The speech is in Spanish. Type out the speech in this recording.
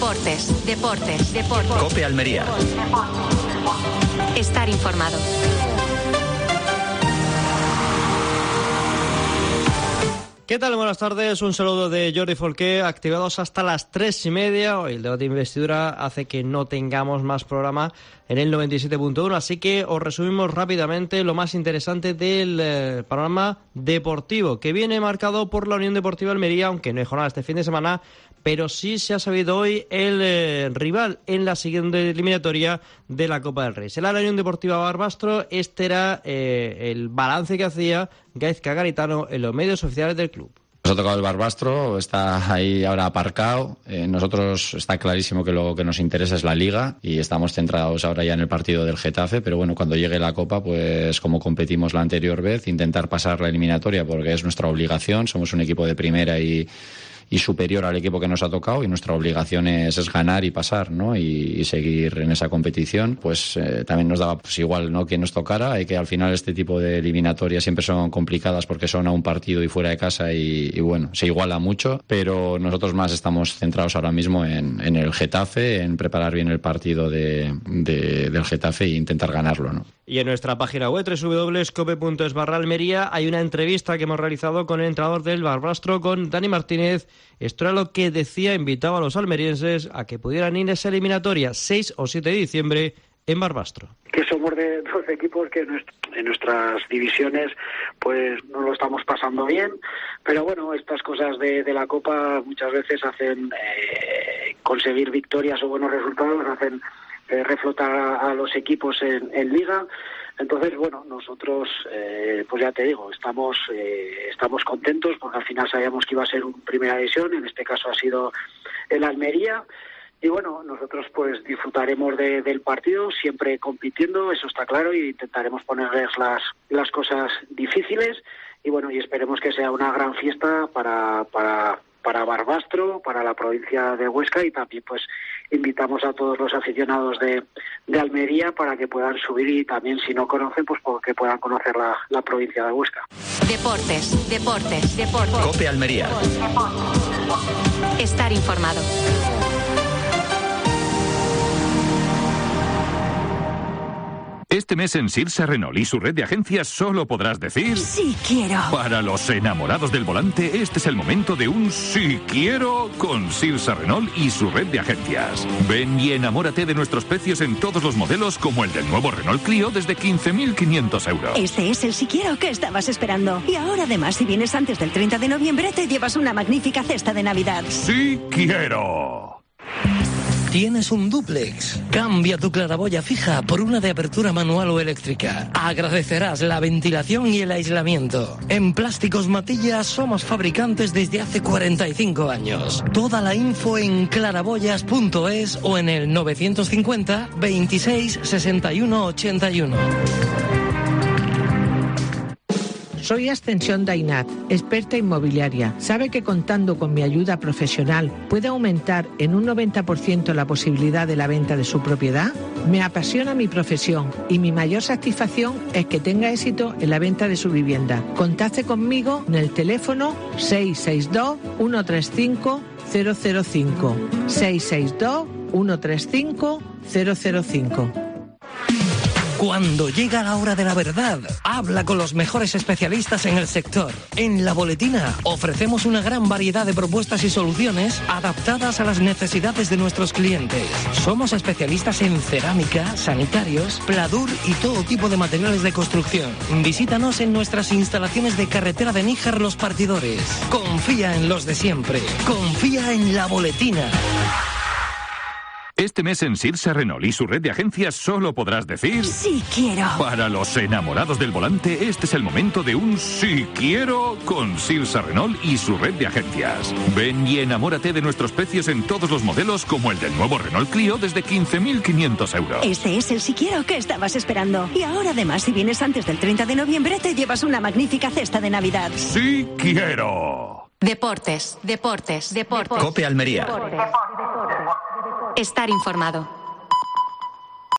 Deportes. COPE Almería. Estar informado. ¿Qué tal? Buenas tardes. Un saludo de Jordi Folqué, activados hasta las 3:30. Hoy el debate de investidura hace que no tengamos más programa en el 97.1, así que os resumimos rápidamente lo más interesante del panorama deportivo, que viene marcado por la Unión Deportiva Almería, aunque no hay jornada este fin de semana, pero sí se ha sabido hoy el rival en la siguiente eliminatoria de la Copa del Rey. Será la Unión Deportiva Barbastro. Este era el balance que hacía Gaizka Garitano en los medios oficiales del club. Nos ha tocado el Barbastro, está ahí ahora aparcado. Nosotros está clarísimo que lo que nos interesa es la Liga y estamos centrados ahora ya en el partido del Getafe, pero bueno, cuando llegue la Copa, pues como competimos la anterior vez, intentar pasar la eliminatoria porque es nuestra obligación. Somos un equipo de primera y superior al equipo que nos ha tocado, y nuestra obligación es ganar y pasar, ¿no? Y seguir en esa competición. Pues también nos daba pues igual, ¿no?, quien nos tocara. Hay que al final este tipo de eliminatorias siempre son complicadas porque son a un partido y fuera de casa y bueno, se iguala mucho, pero nosotros más estamos centrados ahora mismo en el Getafe, en preparar bien el partido del Getafe e intentar ganarlo, ¿no? Y en nuestra página web www.cope.es/Almería hay una entrevista que hemos realizado con el entrenador del Barbastro, con Dani Martínez. Esto era lo que decía, invitaba a los almerienses a que pudieran ir a esa eliminatoria 6 o 7 de diciembre en Barbastro. Que somos de dos equipos que en nuestras divisiones pues no lo estamos pasando bien, pero bueno, estas cosas de la Copa muchas veces hacen conseguir victorias o buenos resultados, hacen reflotar a los equipos en Liga. Entonces, bueno, nosotros, pues ya te digo, estamos contentos porque al final sabíamos que iba a ser una primera división, en este caso ha sido el Almería. Y bueno, nosotros pues disfrutaremos del partido, siempre compitiendo, eso está claro, y intentaremos ponerles las cosas difíciles. Y bueno, y esperemos que sea una gran fiesta para Barbastro, para la provincia de Huesca, y también pues invitamos a todos los aficionados de Almería para que puedan subir, y también si no conocen pues que puedan conocer la provincia de Huesca. Deportes. COPE Almería. Estar informado. Este mes en Sirsa Renault y su red de agencias solo podrás decir... ¡Sí quiero! Para los enamorados del volante, este es el momento de un sí quiero con Sirsa Renault y su red de agencias. Ven y enamórate de nuestros precios en todos los modelos, como el del nuevo Renault Clio desde 15.500 euros. Este es el sí quiero que estabas esperando. Y ahora además, si vienes antes del 30 de noviembre, te llevas una magnífica cesta de Navidad. ¡Sí quiero! ¿Tienes un dúplex? Cambia tu claraboya fija por una de apertura manual o eléctrica. Agradecerás la ventilación y el aislamiento. En Plásticos Matilla somos fabricantes desde hace 45 años. Toda la info en claraboyas.es o en el 950 26 61 81. Soy Ascensión Dainat, experta inmobiliaria. ¿Sabe que contando con mi ayuda profesional puede aumentar en un 90% la posibilidad de la venta de su propiedad? Me apasiona mi profesión y mi mayor satisfacción es que tenga éxito en la venta de su vivienda. Contacte conmigo en el teléfono 662 135 005. 662 135 005. Cuando llega la hora de la verdad, habla con los mejores especialistas en el sector. En La Boletina ofrecemos una gran variedad de propuestas y soluciones adaptadas a las necesidades de nuestros clientes. Somos especialistas en cerámica, sanitarios, pladur y todo tipo de materiales de construcción. Visítanos en nuestras instalaciones de carretera de Níjar Los Partidores. Confía en los de siempre. Confía en La Boletina. Este mes en Sirsa Renault y su red de agencias solo podrás decir... ¡Sí quiero! Para los enamorados del volante, este es el momento de un sí quiero con Sirsa Renault y su red de agencias. Ven y enamórate de nuestros precios en todos los modelos, como el del nuevo Renault Clio desde 15.500 euros. Este es el sí quiero que estabas esperando. Y ahora además, si vienes antes del 30 de noviembre, te llevas una magnífica cesta de Navidad. ¡Sí quiero! Deportes. COPE Almería. Estar informado.